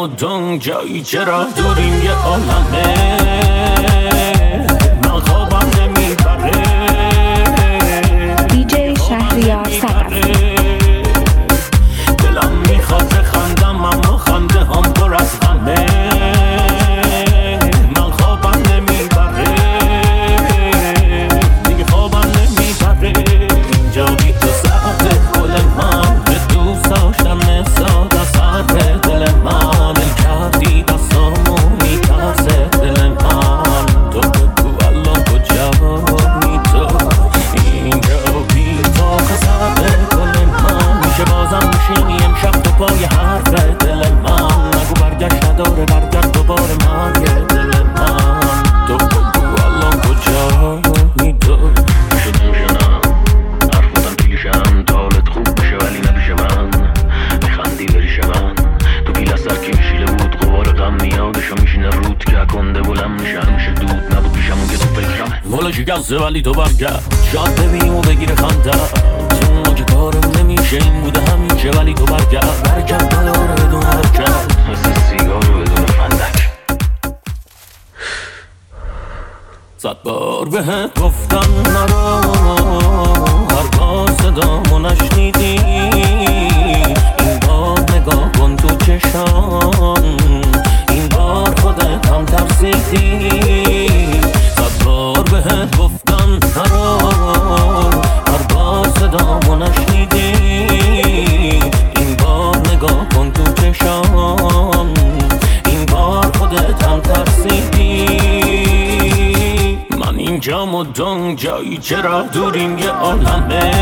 و دنگ جایی چرا دوریم یه عالمه من خوابم نمیبره دیجی شهریار ثقفی دلم میخواد بخندم اما خنده هم پر از غمه من خوابم نمیبره دیگه خوابم نمیبره اینجا بی تو ساعت گل من به دوست داشتم ساده ساعت دل من ال کردی دستامو میترسه دل من تو بگو الان کجایی تو اینجا بی تو ساعت گل من میشه بازم میشینی امشب تو پای حرف دل من نگو برگشت نداره برگرد دوباره مرگ دل من تو بگو الان کجایی تو نمیشنم حرف بودم پیشم تا حالت خوب بشه ولی نپیش من میخندی بریش من تو پیل از سر که میشیله بود غبار غم میادشو میشینه رود که کنده بلند میشه همیشه دود نبود پیشمون که تو فکرمه والا شکسته ولی تو برگرد شاید ببینیم و بگیره خنده تو که کارم نمیشه این بوده همیشه ولی تو برگرد نداره بدون حرکت مثل سیگار رو بدون فندک 100 بار بهت گفتم نرو هر بار صدامو نشنیدی این بار نگاه کن تو چشام این بار خودت هم ترسیدی 100 بار بهت گفتم نرو هر بار صدامو نشنیدی این بار نگاه کن تو چشام این بار خودت هم ترسیدی من اینجام و دنگ جایی چرا دوریم یه عالمه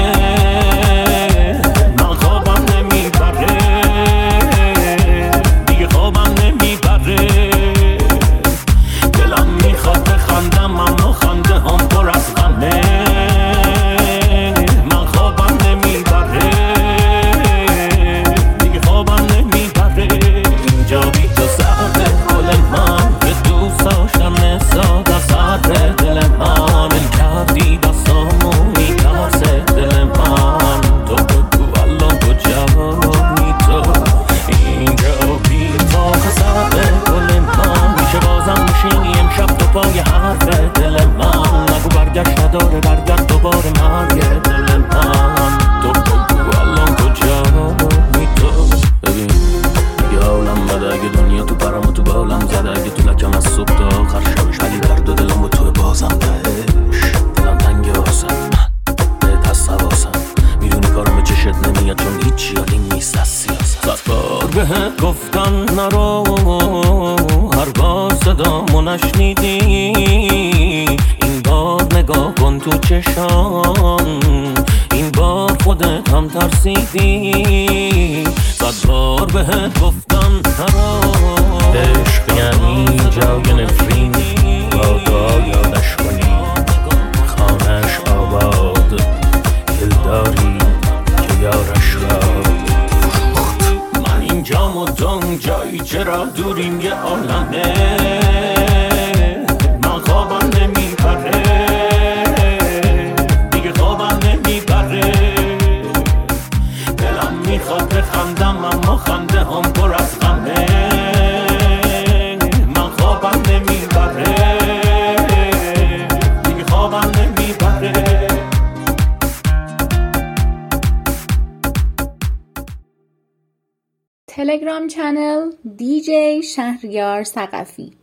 من خوابم نمیبره دیگه خوابم نمیبره دلم میخواد بخندم اما خنده هم پر از غمه من خوابم نمیبره دیگه خوابم نمیبره اینجا بی تو ساعت گل من به دوست داشتم ساده ساعت دل من ال کردی دستامو میترسه دل من تو بگو الان کجایی تو اینجا بی تو ساعت گل من میشه بازم میشینی امشب تو پای حرف دل من نگو برگشت نداره برگرد دوباره مرگ دل من تو بگو الان کجایی تو ببین یه حالم بده اگه دنیا تو پرم و تو بالم زده اگه تو لکم از صبح تا آخر شبش ولی درد و دلم با تو بازم بهش دلم تنگه واسم من بهت هست حواسم میدونی کارم به چشت نمیاد چون هیچی حالی نیست از سیاست 100 بار بهت گفتم نرو هر بار صدامو نشنیدی این بار نگاه کن تو چشام این بار خودت هم ترسیدی 100 بار بهت گفتم نرو عشق یعنی جای نفرین با دعا یادش کنی خانهش آباد دل داری که یارش را من اینجام و دنگ جایی چرا دوریم یه عالمه من خوابم نمیبره دیگه خوابم نمیبره دلم میخواد بخندم اما خنده هم پر از غمه من خوابم نمیبره دیگه خوابم نمیبره تلگرام چنل دیجی شهریار ثقفی